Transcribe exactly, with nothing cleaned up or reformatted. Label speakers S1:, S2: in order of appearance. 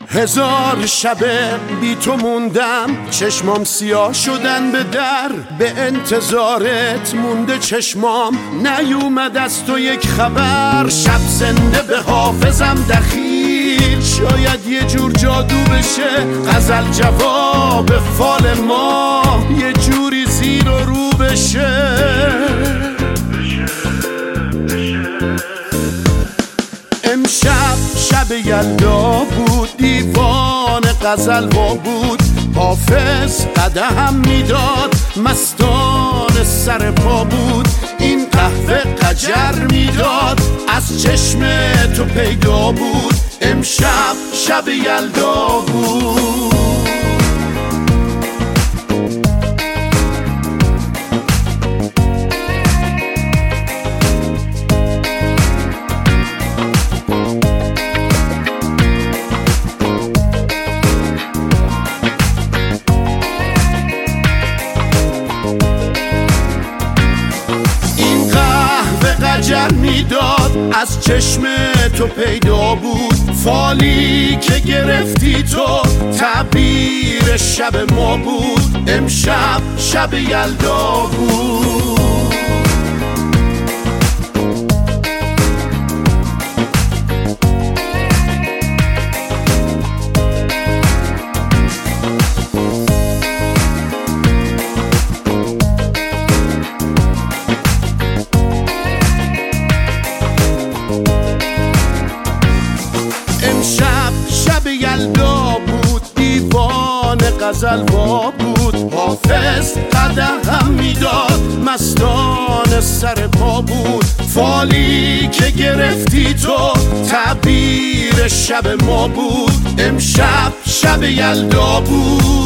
S1: هزار شب بی تو موندم، چشمام سیاه شدن به در، به انتظارت مونده چشمام، نیومد از تو یک خبر. شب زنده به حافظم دخیل، شاید یه جور جادو بشه، غزل جواب فال ما یه جوری زیر و رو بشه. امشب شب یلدا بود، دیوان غزل وا بود، حافظ قدهم میداد، مستان سر پا بود، این قهوه قجر میداد، از چشم تو پیدا بود. امشب شب یلدا بود. قجر میداد، از چشم تو پیدا بود، فالی که گرفتی تو تعبیر شب ما بود. امشب شب یلدا بود. شب یلدا بود، دیوان غزل وا بود، حافظ قدهم میداد، مستان سر پا بود، فالی که گرفتی تو تعبیر شب ما بود. امشب شب یلدا بود.